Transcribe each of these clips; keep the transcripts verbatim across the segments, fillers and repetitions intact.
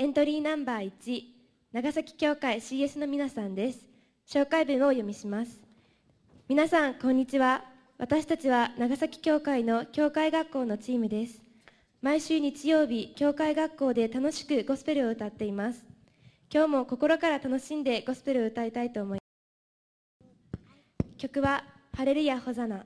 エントリーナンバーいち、長崎教会 シーエス の皆さんです。紹介文をお読みします。皆さん、こんにちは。私たちは長崎教会の教会学校のチームです。毎週日曜日、教会学校で楽しくゴスペルを歌っています。今日も心から楽しんでゴスペルを歌いたいと思います。曲はハレルヤホザナ。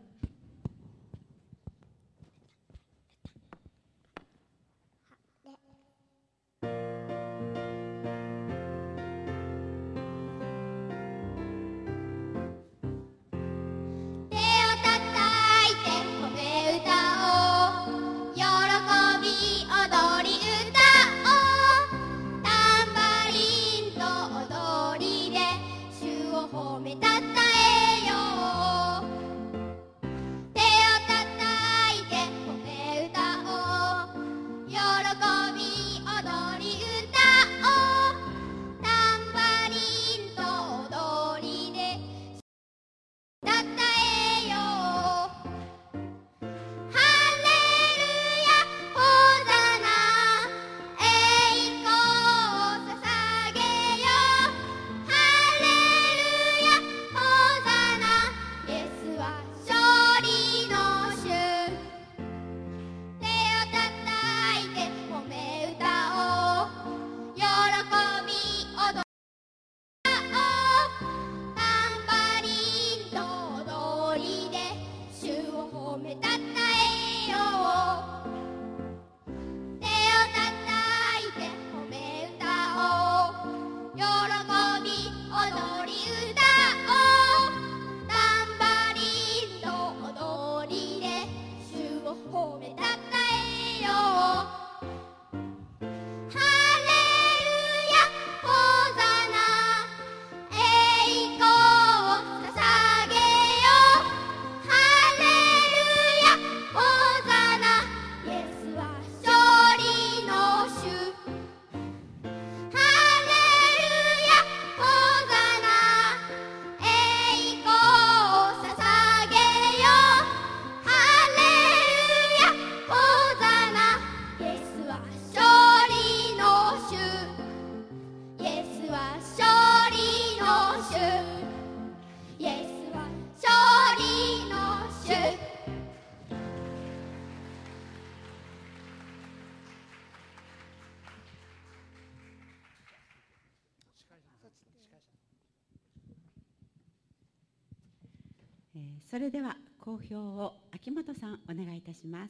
それでは講評を秋元さんお願いいたします。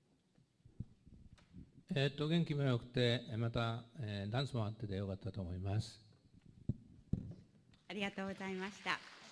えー、っと元気もよくて、また、えー、ダンスもあってでよかったと思います。 ありがとうございました。